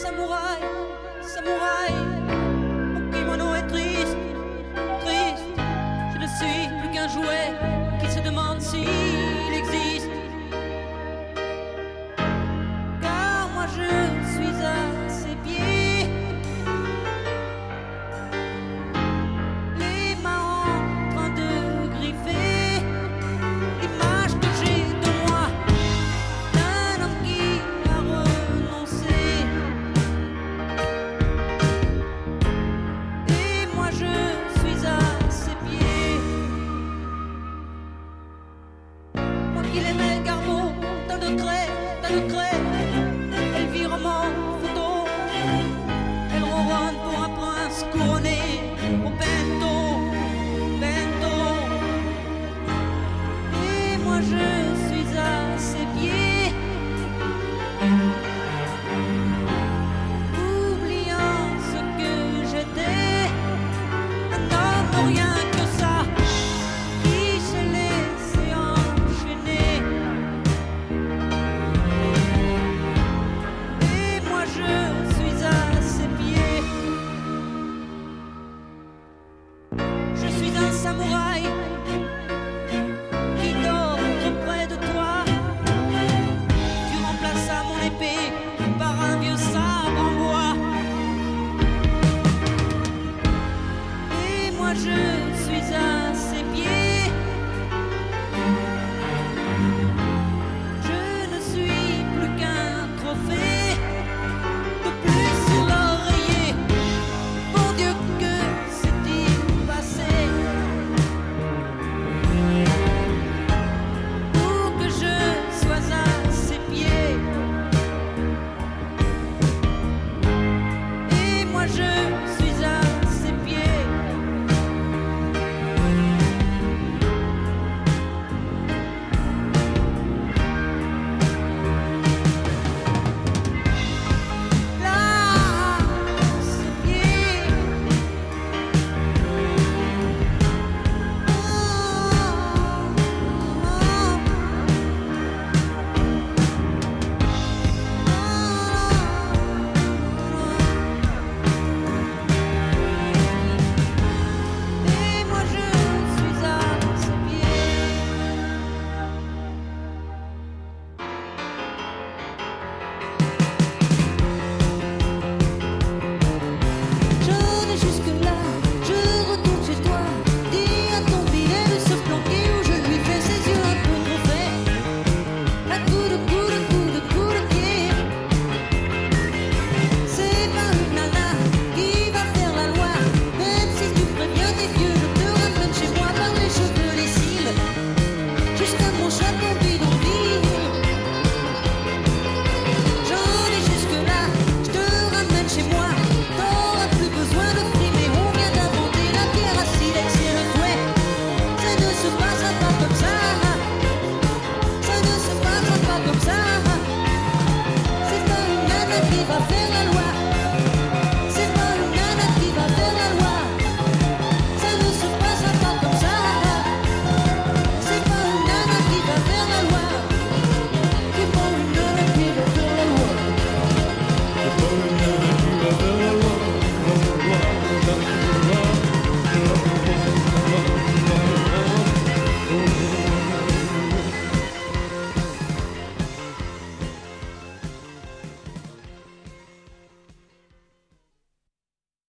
samouraï, samouraï. Mon kimono est triste, triste. Je ne suis plus qu'un jouet qui se demande s'il existe. Car moi je suis à ses pieds, les mains en train de griffer l'image que j'ai de moi, d'un homme qui a renoncé. Et moi je suis à ses pieds. Moi qui l'aimais Garbeau, tas de craie, Elvire mort.